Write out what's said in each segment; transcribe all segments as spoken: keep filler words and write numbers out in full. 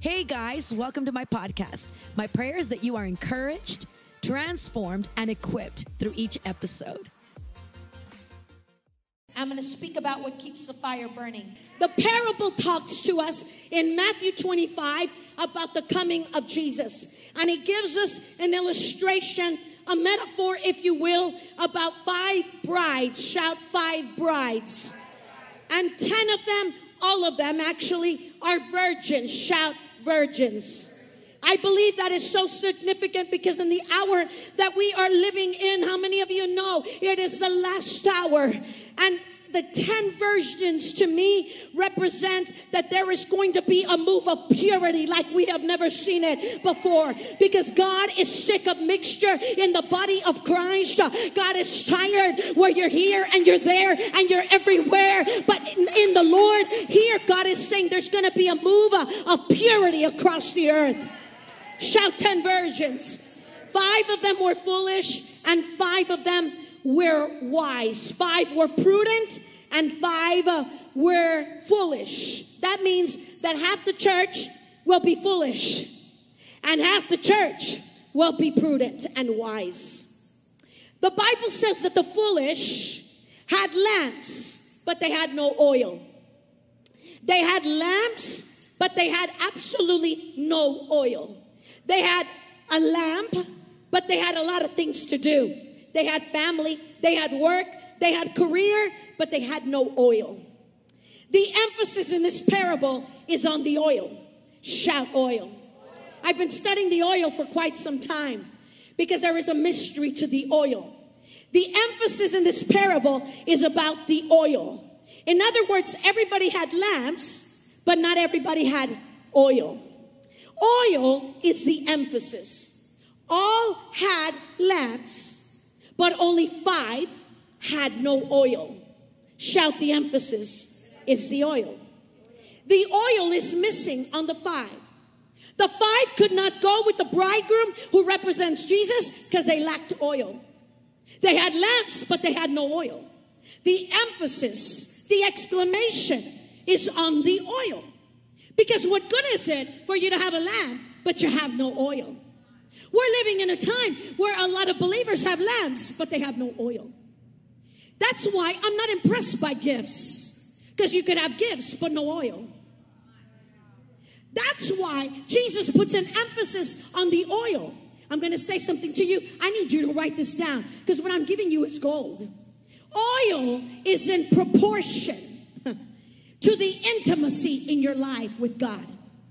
Hey guys, welcome to my podcast. My prayer is that you are encouraged, transformed, and equipped through each episode. I'm going to speak about what keeps the fire burning. The parable talks to us in Matthew twenty-five about the coming of Jesus. And it gives us an illustration, a metaphor, if you will, about five brides. Shout, five brides. And ten of them, all of them actually, are virgins. Shout, virgins. I believe that is so significant because in the hour that we are living in, how many of you know it is the last hour? And the ten virgins to me represent that there is going to be a move of purity like we have never seen it before, because God is sick of mixture in the body of Christ. God is tired where you're here and you're there and you're everywhere, but in, in the Lord here, God is saying there's going to be a move of purity across the earth. Shout, ten virgins. Five of them were foolish and five of them were wise. Five were prudent and five uh, were foolish. That means that half the church will be foolish and half the church will be prudent and wise. The Bible says that the foolish had lamps, but they had no oil. They had lamps, but they had absolutely no oil. They had a lamp, but they had a lot of things to do. They had family, they had work, they had career, but they had no oil. The emphasis in this parable is on the oil. Shout, oil. I've been studying the oil for quite some time because there is a mystery to the oil. The emphasis in this parable is about the oil. In other words, everybody had lamps, but not everybody had oil. Oil is the emphasis. All had lamps, but only five had no oil. Shout, the emphasis is the oil. The oil is missing on the five. The five could not go with the bridegroom who represents Jesus because they lacked oil. They had lamps, but they had no oil. The emphasis, the exclamation is on the oil. Because what good is it for you to have a lamp, but you have no oil? We're living in a time where a lot of believers have lamps, but they have no oil. That's why I'm not impressed by gifts, because you could have gifts, but no oil. That's why Jesus puts an emphasis on the oil. I'm going to say something to you. I need you to write this down, because what I'm giving you is gold. Oil is in proportion to the intimacy in your life with God.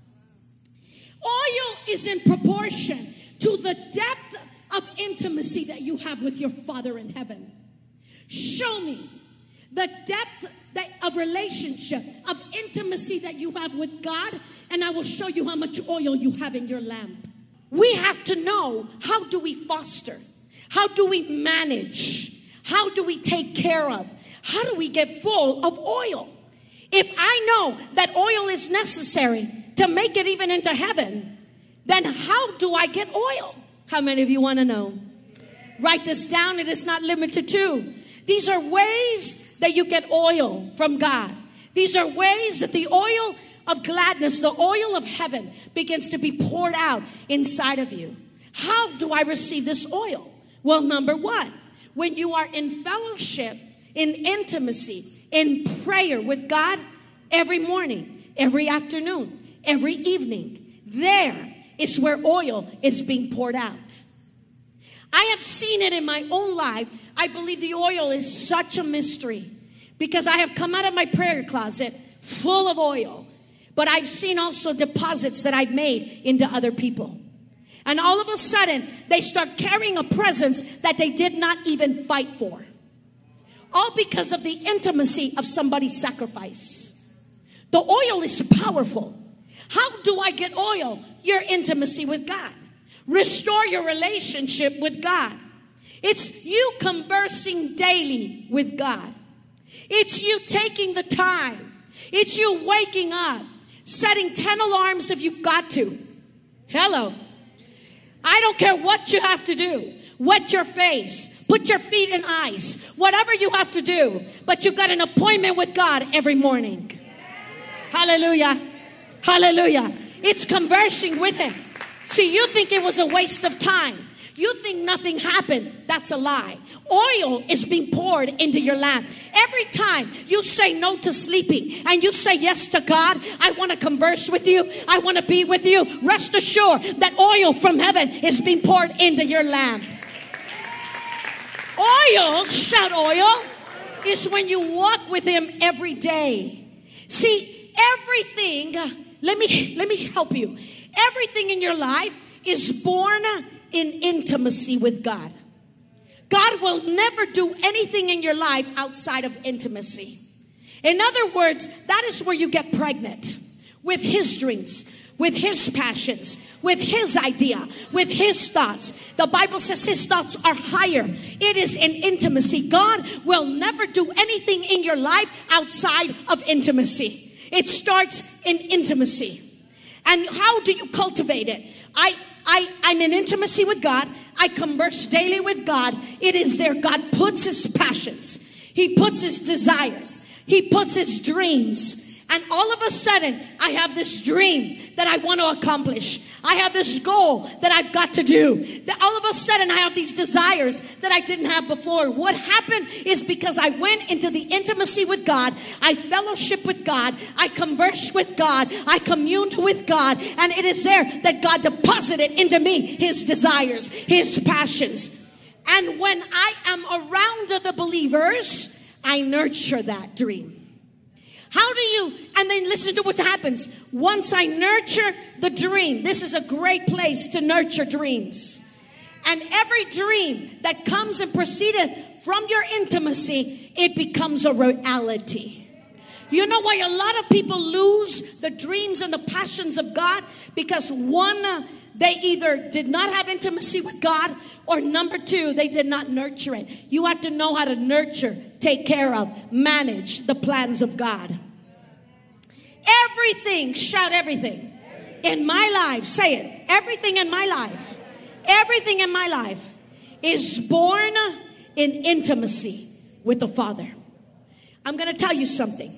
Oil is in proportion to the depth of intimacy that you have with your Father in heaven. Show me the depth that, of relationship, of intimacy that you have with God, and I will show you how much oil you have in your lamp. We have to know, how do we foster? How do we manage? How do we take care of? How do we get full of oil? If I know that oil is necessary to make it even into heaven, then how do I get oil? How many of you want to know? Write this down. It is not limited to. These are ways that you get oil from God. These are ways that the oil of gladness, the oil of heaven, begins to be poured out inside of you. How do I receive this oil? Well, number one, when you are in fellowship, in intimacy, in prayer with God every morning, every afternoon, every evening, there is where oil is being poured out. I have seen it in my own life. I believe the oil is such a mystery because I have come out of my prayer closet full of oil, but I've seen also deposits that I've made into other people. And all of a sudden, they start carrying a presence that they did not even fight for. All because of the intimacy of somebody's sacrifice. The oil is powerful. How do I get oil? Your intimacy with God. Restore your relationship with God. It's you conversing daily with God. It's you taking the time. It's you waking up, setting ten alarms if you've got to. Hello. I don't care what you have to do. Wet your face. Put your feet in ice. Whatever you have to do. But you've got an appointment with God every morning. Hallelujah. Hallelujah. It's conversing with him. See, you think it was a waste of time. You think nothing happened. That's a lie. Oil is being poured into your lamp. Every time you say no to sleeping and you say yes to God, I want to converse with you. I want to be with you. Rest assured that oil from heaven is being poured into your lamp. Oil, shout oil, is when you walk with him every day. See, everything, let me, let me help you. Everything in your life is born in intimacy with God. God will never do anything in your life outside of intimacy. In other words, that is where you get pregnant with his dreams, with his passions, with his idea, with his thoughts. The Bible says his thoughts are higher. It is in intimacy. God will never do anything in your life outside of intimacy. It starts in intimacy. And how do you cultivate it? I, I, I'm in intimacy with God. I converse daily with God. It is there. God puts his passions. He puts his desires. He puts his dreams. And all of a sudden, I have this dream that I want to accomplish. I have this goal that I've got to do. That all of a sudden, I have these desires that I didn't have before. What happened is because I went into the intimacy with God. I fellowship with God. I conversed with God. I communed with God. And it is there that God deposited into me his desires, his passions. And when I am around the believers, I nurture that dream. How do you, and then listen to what happens. Once I nurture the dream, this is a great place to nurture dreams. And every dream that comes and proceeded from your intimacy, it becomes a reality. You know why a lot of people lose the dreams and the passions of God? Because one, uh, they either did not have intimacy with God, or number two, they did not nurture it. You have to know how to nurture, take care of, manage the plans of God. Everything, shout everything, in my life, say it, everything in my life, everything in my life is born in intimacy with the Father. I'm going to tell you something.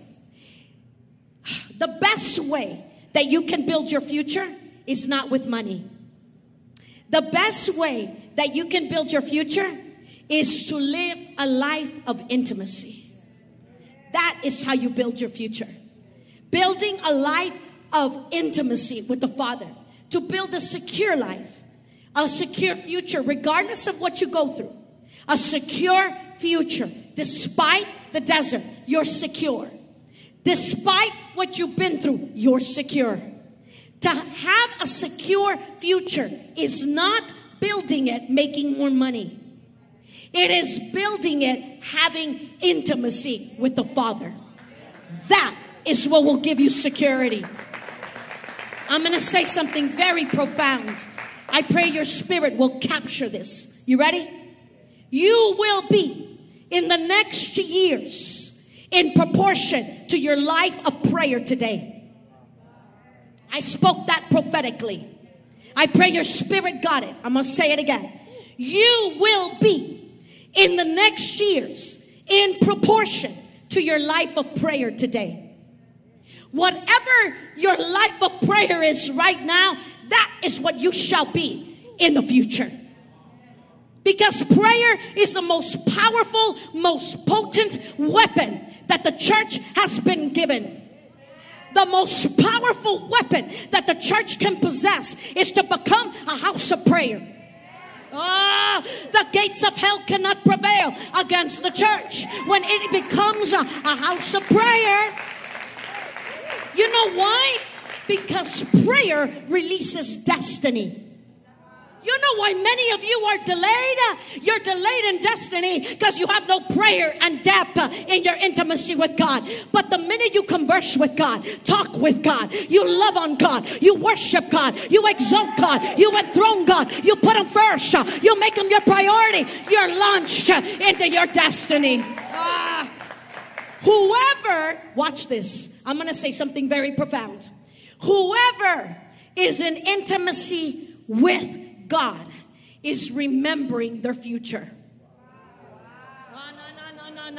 The best way that you can build your future is not with money. The best way that you can build your future is to live a life of intimacy. That is how you build your future. Building a life of intimacy with the Father. To build a secure life. A secure future regardless of what you go through. A secure future. Despite the desert, you're secure. Despite what you've been through, you're secure. To have a secure future is not building it making more money. It is building it having intimacy with the Father. That is what will give you security. I'm going to say something very profound. I pray your spirit will capture this. You ready? You will be in the next years in proportion to your life of prayer today. I spoke that prophetically. I pray your spirit got it. I'm going to say it again. You will be in the next years in proportion to your life of prayer today. Whatever your life of prayer is right now, that is what you shall be in the future. Because prayer is the most powerful, most potent weapon that the church has been given. The most powerful weapon that the church can possess is to become a house of prayer. Oh, the gates of hell cannot prevail against the church when it becomes a, a house of prayer. You know why? Because prayer releases destiny. You know why many of you are delayed? You're delayed in destiny because you have no prayer and depth in your intimacy with God. But the minute you converse with God, talk with God, you love on God, you worship God, you exalt God, you enthrone God, you put him first, you make him your priority, you're launched into your destiny. Ah. Whoever, watch this, I'm going to say something very profound. Whoever is in intimacy with God is remembering their future. No, no, no, no, no, no.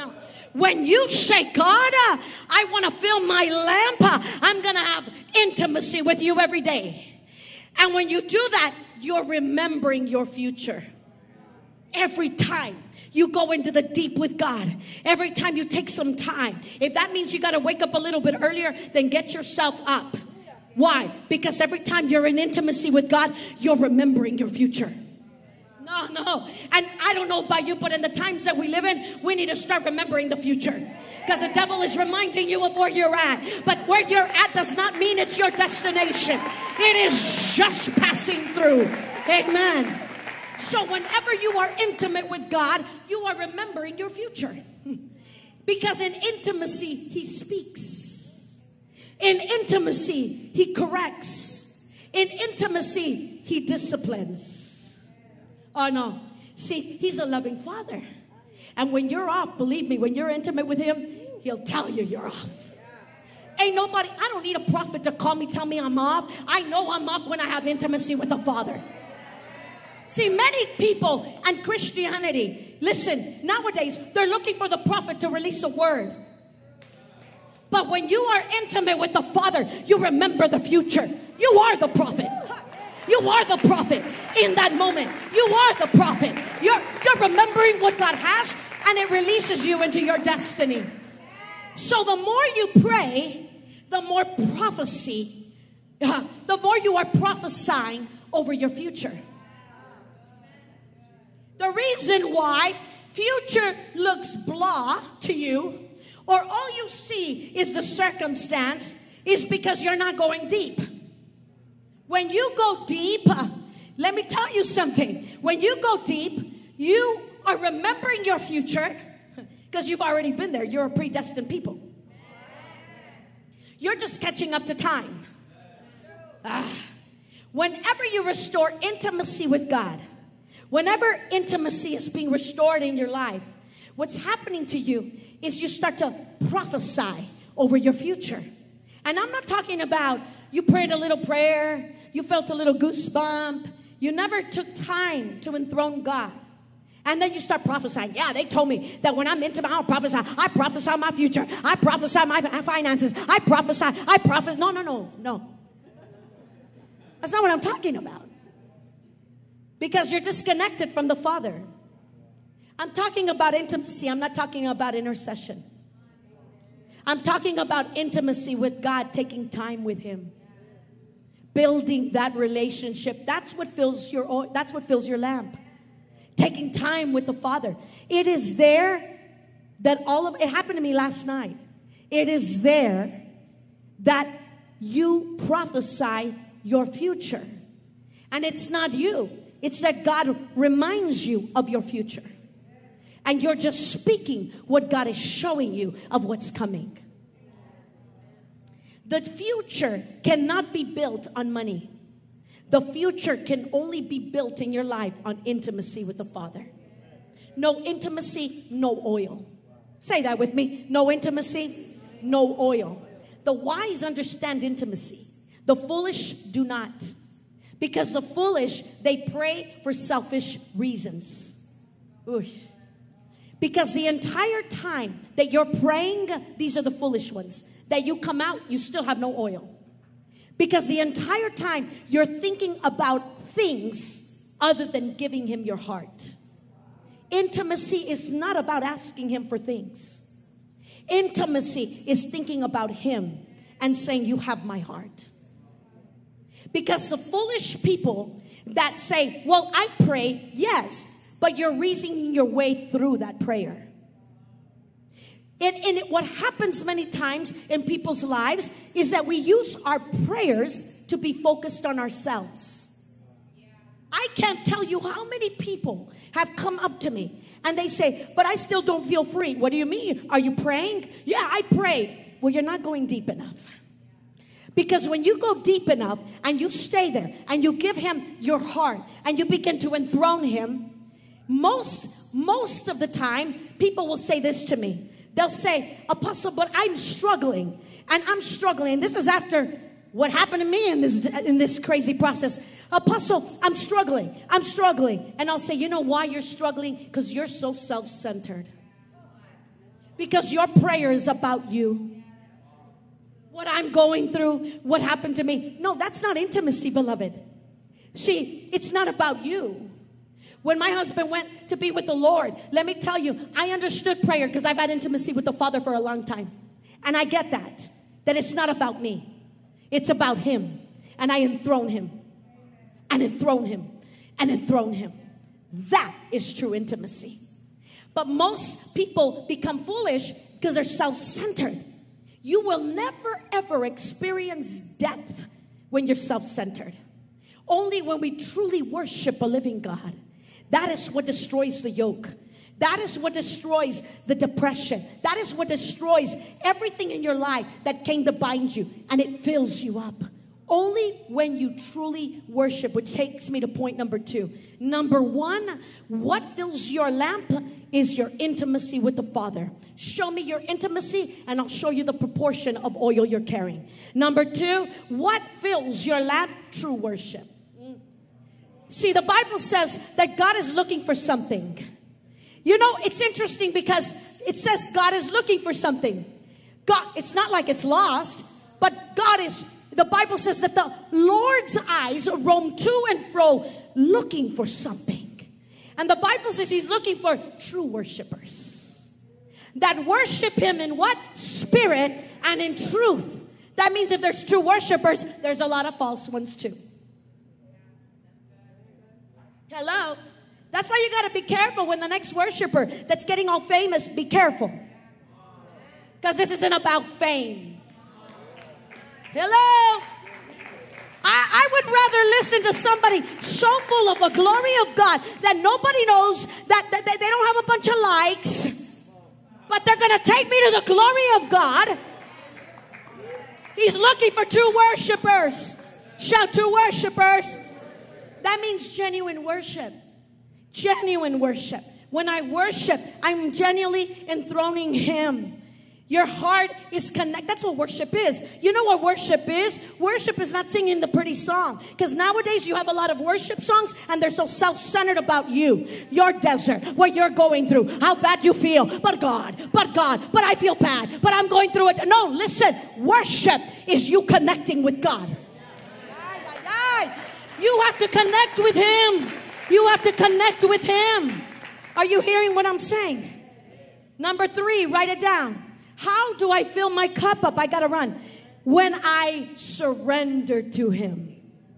When you say, God, uh, I want to fill my lamp, uh, I'm going to have intimacy with you every day. And when you do that, you're remembering your future. Every time you go into the deep with God, every time you take some time, if that means you got to wake up a little bit earlier, then get yourself up. Why? Because every time you're in intimacy with God, you're remembering your future. No, no. And I don't know about you, but in the times that we live in, we need to start remembering the future. Because the devil is reminding you of where you're at. But where you're at does not mean it's your destination. It is just passing through. Amen. So whenever you are intimate with God, you are remembering your future. Because in intimacy, he speaks. In intimacy, he corrects. In intimacy, he disciplines. Oh no. See, he's a loving father. And when you're off, believe me, when you're intimate with him, he'll tell you you're off. Ain't nobody, I don't need a prophet to call me, tell me I'm off. I know I'm off when I have intimacy with the Father. See, many people and Christianity, listen, nowadays, they're looking for the prophet to release a word. But when you are intimate with the Father, you remember the future. You are the prophet. You are the prophet in that moment. You are the prophet. You're, you're remembering what God has, and it releases you into your destiny. So the more you pray, the more prophecy, uh, the more you are prophesying over your future. The reason why future looks blah to you, or all you see is the circumstance, is because you're not going deep. When you go deep, uh, let me tell you something. When you go deep, you are remembering your future because you've already been there. You're a predestined people. You're just catching up to time. Ah. Whenever you restore intimacy with God, whenever intimacy is being restored in your life, what's happening to you is you start to prophesy over your future. And I'm not talking about you prayed a little prayer, you felt a little goosebump, you never took time to enthrone God. And then you start prophesying. Yeah, they told me that when I'm intimate, I'll prophesy. I prophesy my future. I prophesy my finances. I prophesy. I prophesy. No, no, no, no. That's not what I'm talking about. Because you're disconnected from the Father. I'm talking about intimacy. I'm not talking about intercession. I'm talking about intimacy with God, taking time with him. Building that relationship. That's what fills your oil, that's what fills your lamp. Taking time with the Father. It is there that all of it happened to me last night. It is there that you prophesy your future. And it's not you. It's that God reminds you of your future. And you're just speaking what God is showing you of what's coming. The future cannot be built on money. The future can only be built in your life on intimacy with the Father. No intimacy, no oil. Say that with me. No intimacy, no oil. The wise understand intimacy. The foolish do not. Because the foolish, they pray for selfish reasons. Oosh. Because the entire time that you're praying, these are the foolish ones. That you come out, you still have no oil. Because the entire time you're thinking about things other than giving him your heart. Intimacy is not about asking him for things. Intimacy is thinking about him and saying, you have my heart. Because the foolish people that say, well, I pray, yes, but you're reasoning your way through that prayer. And, and it, what happens many times in people's lives is that we use our prayers to be focused on ourselves. I can't tell you how many people have come up to me and they say, but I still don't feel free. What do you mean? Are you praying? Yeah, I pray. Well, you're not going deep enough. Because when you go deep enough and you stay there and you give him your heart and you begin to enthrone him, most, most of the time, people will say this to me. They'll say, Apostle, but I'm struggling. And I'm struggling. This is after what happened to me in this, in this crazy process. Apostle, I'm struggling. I'm struggling. And I'll say, you know why you're struggling? Because you're so self-centered. Because your prayer is about you. What I'm going through, what happened to me. No, that's not intimacy, beloved. See, it's not about you. When my husband went to be with the Lord, let me tell you, I understood prayer because I've had intimacy with the Father for a long time. And I get that, that it's not about me. It's about him. And I enthrone him. And enthrone him. And enthrone him. That is true intimacy. But most people become foolish because they're self-centered. You will never ever experience depth when you're self-centered. Only when we truly worship a living God. That is what destroys the yoke. That is what destroys the depression. That is what destroys everything in your life that came to bind you. And it fills you up. Only when you truly worship, which takes me to point number two. Number one, what fills your lamp is your intimacy with the Father. Show me your intimacy and I'll show you the proportion of oil you're carrying. Number two, what fills your lamp? True worship. See, the Bible says that God is looking for something. You know, it's interesting because it says God is looking for something. God, it's not like it's lost, but God is, the Bible says that the Lord's eyes roam to and fro looking for something. And the Bible says he's looking for true worshipers that worship him in what? Spirit and in truth. That means if there's true worshipers, there's a lot of false ones too. Hello? That's why you got to be careful when the next worshiper that's getting all famous, be careful. Because this isn't about fame. Hello? I, I would rather listen to somebody so full of the glory of God that nobody knows, that, that, that they don't have a bunch of likes, but they're going to take me to the glory of God. He's looking for true worshipers. Shout, true worshipers. That means genuine worship. Genuine worship. When I worship, I'm genuinely enthroning him. Your heart is connected. That's what worship is. You know what worship is? Worship is not singing the pretty song. Because nowadays you have a lot of worship songs and they're so self-centered about you. Your desert, what you're going through, how bad you feel. But God, but God, but I feel bad. But I'm going through it. No, listen. Worship is you connecting with God. You have to connect with him. You have to connect with him. Are you hearing what I'm saying? Number three, write it down. How do I fill my cup up? I got to run. When I surrender to him.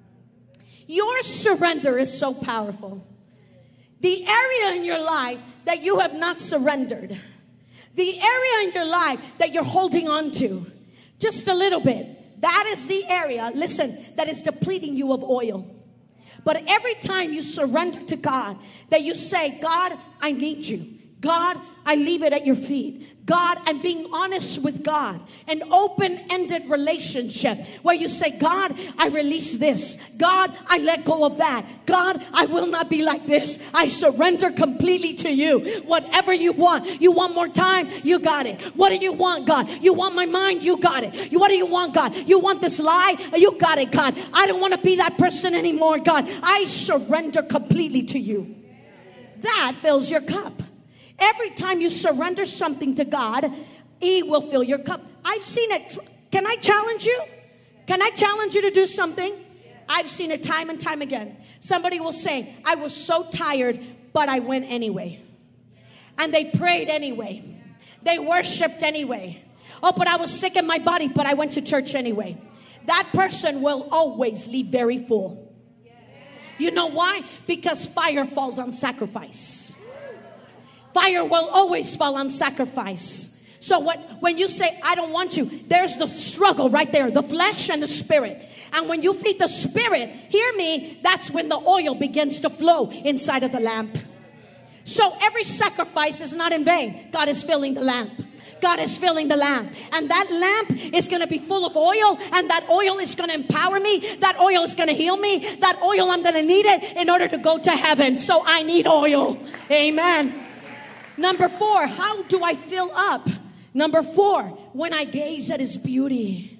Your surrender is so powerful. The area in your life that you have not surrendered. The area in your life that you're holding on to. Just a little bit. That is the area, listen, that is depleting you of oil. But every time you surrender to God, that you say, God, I need you. God, I leave it at your feet. God, I'm being honest with God. An open-ended relationship where you say, God, I release this. God, I let go of that. God, I will not be like this. I surrender completely to you. Whatever you want. You want more time? You got it. What do you want, God? You want my mind? You got it. You, what do you want, God? You want this lie? You got it, God. I don't want to be that person anymore, God. I surrender completely to you. That fills your cup. Every time you surrender something to God, he will fill your cup. I've seen it. Can I challenge you? Can I challenge you to do something? I've seen it time and time again. Somebody will say, I was so tired, but I went anyway. And they prayed anyway. They worshiped anyway. Oh, but I was sick in my body, but I went to church anyway. That person will always leave very full. You know why? Because fire falls on sacrifice. Fire will always fall on sacrifice. So what, when you say, I don't want to, there's the struggle right there, the flesh and the spirit. And when you feed the spirit, hear me, that's when the oil begins to flow inside of the lamp. So every sacrifice is not in vain. God is filling the lamp. God is filling the lamp. And that lamp is going to be full of oil. And that oil is going to empower me. That oil is going to heal me. That oil, I'm going to need it in order to go to heaven. So I need oil. Amen. Number four, how do I fill up? Number four, when I gaze at his beauty.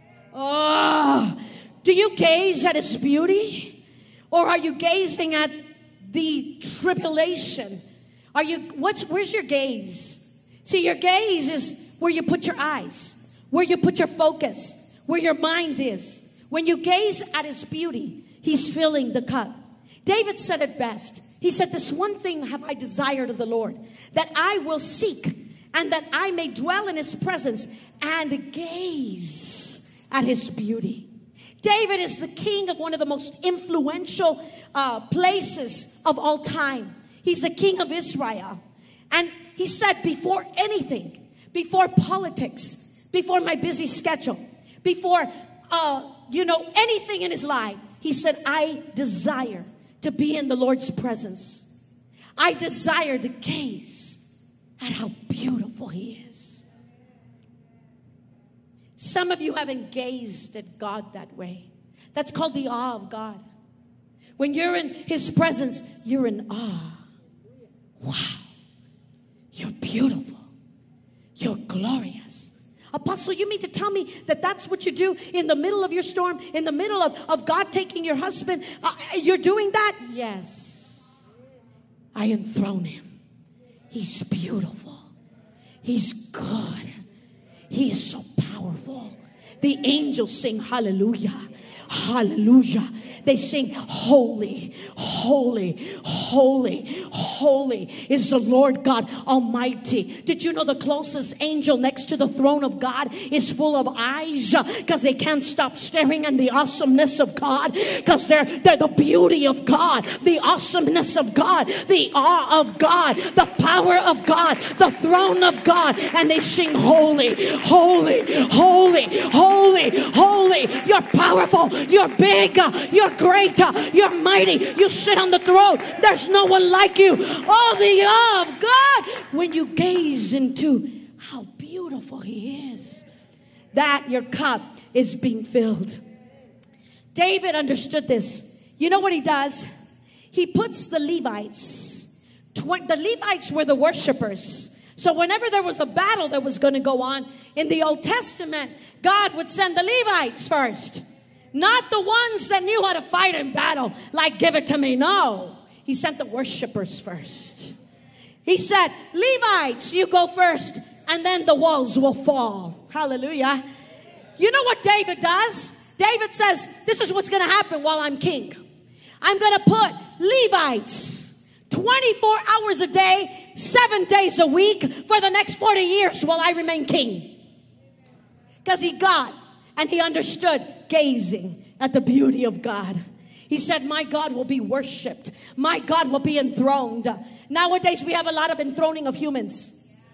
Oh, do you gaze at his beauty? Or are you gazing at the tribulation? Are you, what's, where's your gaze? See, your gaze is where you put your eyes, where you put your focus, where your mind is. When you gaze at his beauty, he's filling the cup. David said it best. He said, this one thing have I desired of the Lord, that I will seek, and that I may dwell in his presence and gaze at his beauty. David is the king of one of the most influential uh, places of all time. He's the king of Israel. And he said, before anything, before politics, before my busy schedule, before, uh, you know, anything in his life, he said, I desire to be in the Lord's presence. I desire to gaze at how beautiful he is. Some of you haven't gazed at God that way. That's called the awe of God. When you're in his presence, you're in awe. Wow. You're beautiful. You're glorious. Apostle, you mean to tell me that that's what you do in the middle of your storm, in the middle of, of God taking your husband? Uh, you're doing that? Yes. I enthrone him. He's beautiful. He's good. He is so powerful. The angels sing hallelujah. Hallelujah. They sing, holy, holy, holy, holy is the Lord God Almighty. Did you know the closest angel next to the throne of God is full of eyes? Because they can't stop staring at the awesomeness of God. Because they're, they're the beauty of God, the awesomeness of God, the awe of God, the power of God, the throne of God. And they sing, holy, holy, holy, holy, holy. You're powerful. You're big. You're great, you're mighty, you sit on the throne, there's no one like you. All the awe of God when you gaze into how beautiful he is, that your cup is being filled. David understood this. You know what he does? He puts the Levites, tw- the Levites were the worshipers. So whenever there was a battle that was going to go on in the Old Testament, God would send the Levites first. Not the ones that knew how to fight in battle, like give it to me. No, he sent the worshipers first. He said, Levites, you go first, and then the walls will fall. Hallelujah. You know what David does? David says, this is what's going to happen while I'm king. I'm going to put Levites twenty-four hours a day, seven days a week for the next forty years while I remain king. Because he got and he understood gazing at the beauty of God. He said, my God will be worshiped. My God will be enthroned. Nowadays, we have a lot of enthroning of humans.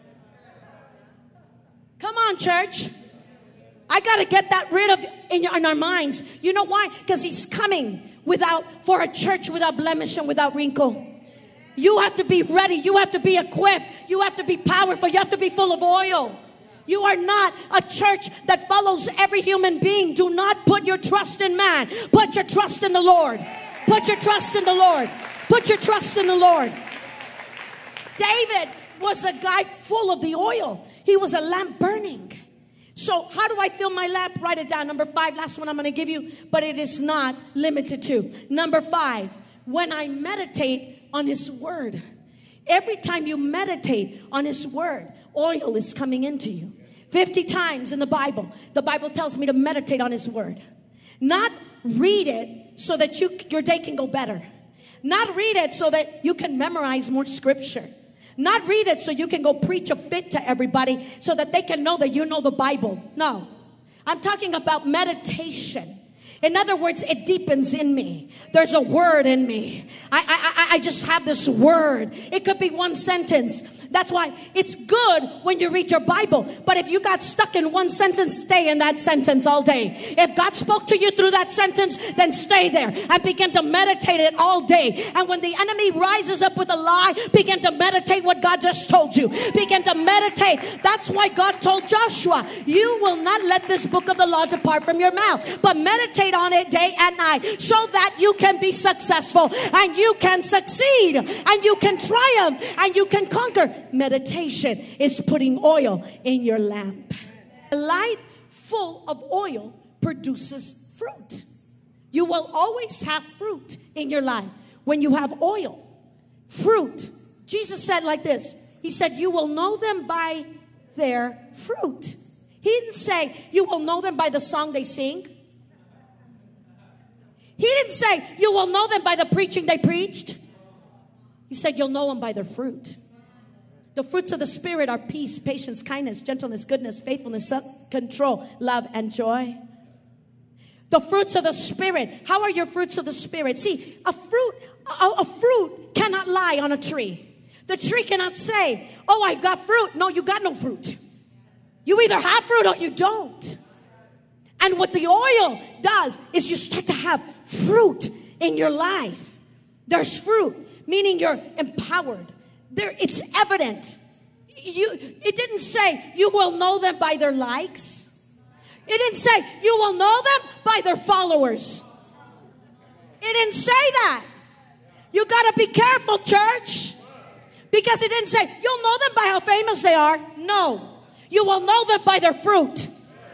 Come on, church. I got to get that rid of in, your, in our minds. You know why? Because he's coming without for a church without blemish and without wrinkle. You have to be ready. You have to be equipped. You have to be powerful. You have to be full of oil. You are not a church that follows every human being. Do not put your trust in man. Put your trust in the Lord. Put your trust in the Lord. Put your trust in the Lord. David was a guy full of the oil. He was a lamp burning. So how do I fill my lamp? Write it down. Number five, last one I'm going to give you, but it is not limited to. Number five, when I meditate on his word. Every time you meditate on his word, oil is coming into you. fifty times in the Bible, the Bible tells me to meditate on his word. Not read it so that you, your day can go better. Not read it so that you can memorize more scripture. Not read it so you can go preach a fit to everybody so that they can know that you know the Bible. No, I'm talking about meditation. In other words, it deepens in me. There's a word in me. I, I, I just have this word. It could be one sentence. That's why it's good when you read your Bible. But if you got stuck in one sentence, stay in that sentence all day. If God spoke to you through that sentence, then stay there and begin to meditate it all day. And when the enemy rises up with a lie, begin to meditate what God just told you. Begin to meditate. That's why God told Joshua, you will not let this book of the law depart from your mouth, but meditate on it day and night so that you can be successful and you can succeed and you can triumph and you can conquer. Meditation is putting oil in your lamp. A life full of oil produces fruit. You will always have fruit in your life when you have oil. Fruit. Jesus said like this. He said, you will know them by their fruit. He didn't say, you will know them by the song they sing. He didn't say, you will know them by the preaching they preached. He said, you'll know them by their fruit. The fruits of the Spirit are peace, patience, kindness, gentleness, goodness, faithfulness, self-control, love, and joy. The fruits of the Spirit. How are your fruits of the Spirit? See, a fruit, a, a fruit cannot lie on a tree. The tree cannot say, oh, I got fruit. No, you got no fruit. You either have fruit or you don't. And what the oil does is you start to have fruit in your life. There's fruit, meaning you're empowered. There, it's evident. You, it didn't say you will know them by their likes. It didn't say you will know them by their followers. It didn't say that. You got to be careful, church. Because it didn't say you'll know them by how famous they are. No. You will know them by their fruit.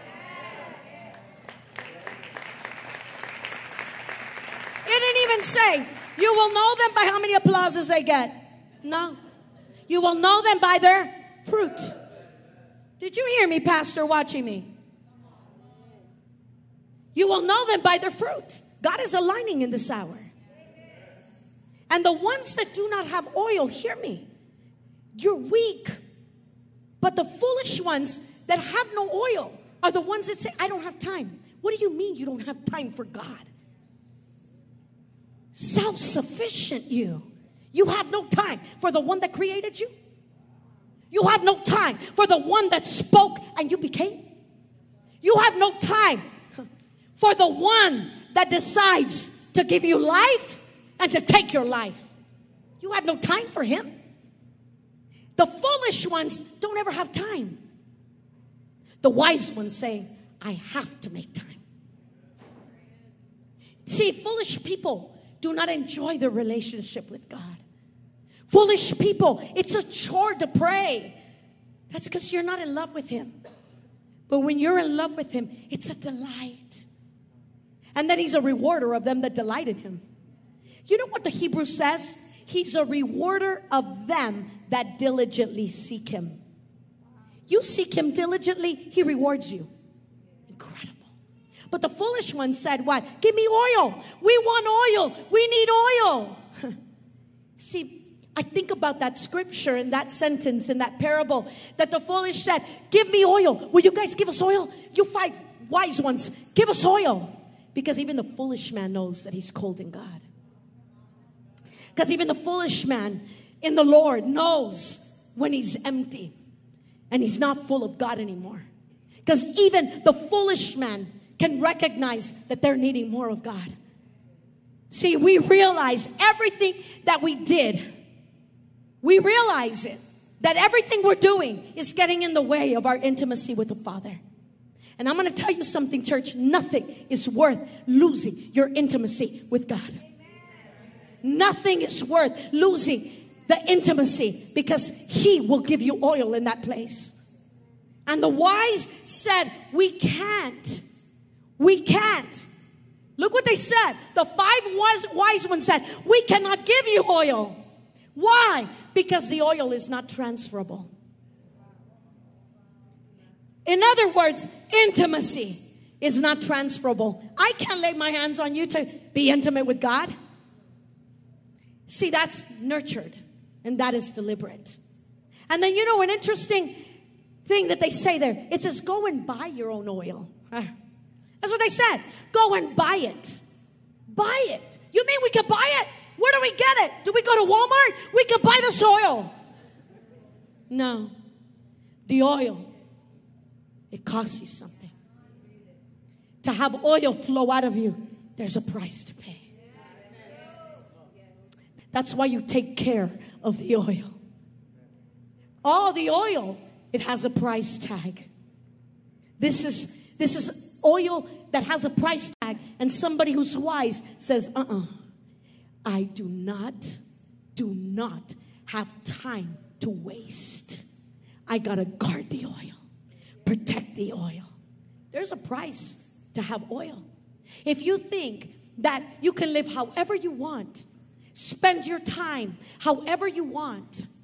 It didn't even say you will know them by how many applauses they get. No. You will know them by their fruit. Did you hear me, Pastor, watching me? You will know them by their fruit. God is aligning in this hour. And the ones that do not have oil, hear me. You're weak. But the foolish ones that have no oil are the ones that say, I don't have time. What do you mean you don't have time for God? Self-sufficient you. You have no time for the one that created you. You have no time for the one that spoke and you became. You have no time for the one that decides to give you life and to take your life. You have no time for him. The foolish ones don't ever have time. The wise ones say, I have to make time. See, foolish people do not enjoy their relationship with God. Foolish people, it's a chore to pray. That's because you're not in love with him. But when you're in love with him, it's a delight. And then he's a rewarder of them that delight in him. You know what the Hebrew says? He's a rewarder of them that diligently seek him. You seek him diligently, he rewards you. Incredible. But the foolish one said, what? Give me oil. We want oil. We need oil. See, I think about that scripture and that sentence in that parable that the foolish said, give me oil. Will you guys give us oil? You five wise ones, give us oil. Because even the foolish man knows that he's cold in God. Because even the foolish man in the Lord knows when he's empty and he's not full of God anymore. Because even the foolish man can recognize that they're needing more of God. See, we realize everything that we did, we realize it, that everything we're doing is getting in the way of our intimacy with the Father. And I'm going to tell you something, church. Nothing is worth losing your intimacy with God. Nothing is worth losing the intimacy, because he will give you oil in that place. And the wise said, we can't. We can't. Look what they said. The five wise, wise ones said, we cannot give you oil. Why? Because the oil is not transferable. In other words, intimacy is not transferable. I can't lay my hands on you to be intimate with God. See, that's nurtured and that is deliberate. And then, you know, an interesting thing that they say there, it says, go and buy your own oil. That's what they said. Go and buy it. Buy it. You mean we can buy it? Where do we get it? Do we go to Walmart? We can buy this oil. No. The oil, it costs you something. To have oil flow out of you, there's a price to pay. That's why you take care of the oil. All the oil, it has a price tag. This is, this is oil that has a price tag. And somebody who's wise says, uh-uh, I do not, do not have time to waste. I got to guard the oil, protect the oil. There's a price to have oil. If you think that you can live however you want, spend your time however you want,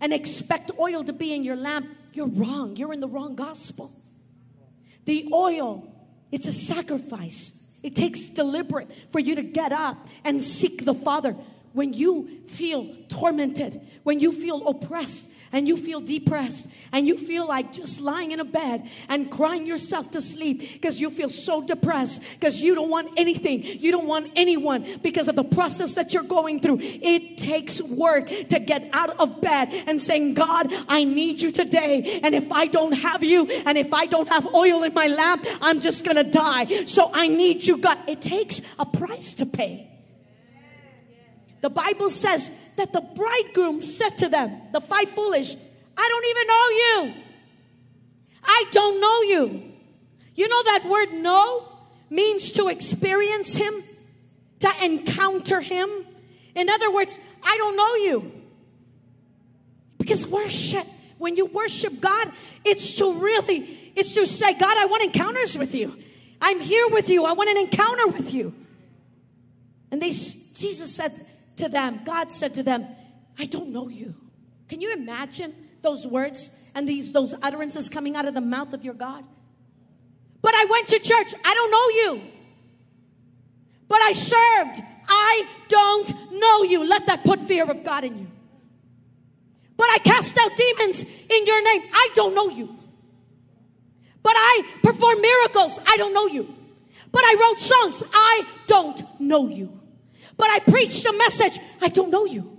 and expect oil to be in your lamp, you're wrong. You're in the wrong gospel. The oil, it's a sacrifice. It takes deliberate for you to get up and seek the Father. When you feel tormented, when you feel oppressed, and you feel depressed, and you feel like just lying in a bed and crying yourself to sleep because you feel so depressed, because you don't want anything, you don't want anyone because of the process that you're going through. It takes work to get out of bed and saying, God, I need you today. And if I don't have you, and if I don't have oil in my lamp, I'm just gonna die. So I need you, God. It takes a price to pay. The Bible says that the bridegroom said to them, the five foolish, I don't even know you. I don't know you. You know that word know means to experience him, to encounter him. In other words, I don't know you. Because worship, when you worship God, it's to really, it's to say, God, I want encounters with you. I'm here with you. I want an encounter with you. And they, Jesus said to them, God said to them, I don't know you. Can you imagine those words and these those utterances coming out of the mouth of your God? But I went to church. I don't know you. But I served. I don't know you. Let that put fear of God in you. But I cast out demons in your name. I don't know you. But I perform miracles. I don't know you. But I wrote songs. I don't know you. But I preached a message. I don't know you.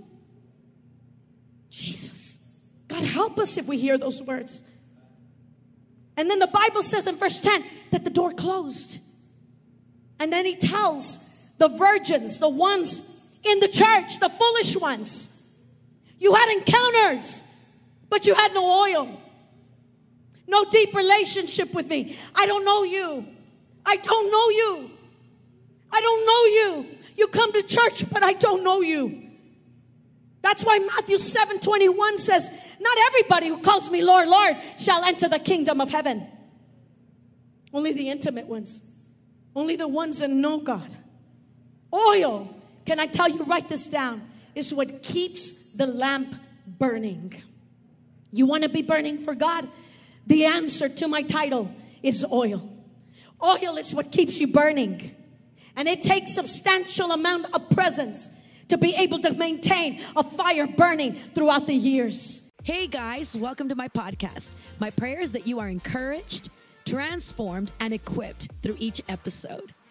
Jesus. God, help us if we hear those words. And then the Bible says in verse ten that the door closed. And then he tells the virgins, the ones in the church, the foolish ones, you had encounters, but you had no oil. No deep relationship with me. I don't know you. I don't know you. I don't know you. You come to church, but I don't know you. That's why Matthew seven twenty-one says, not everybody who calls me Lord, Lord shall enter the kingdom of heaven. Only the intimate ones. Only the ones that know God. Oil, can I tell you, write this down, is what keeps the lamp burning. You want to be burning for God? The answer to my title is oil. Oil is what keeps you burning. And it takes substantial amount of presence to be able to maintain a fire burning throughout the years. Hey guys, welcome to my podcast. My prayer is that you are encouraged, transformed, and equipped through each episode.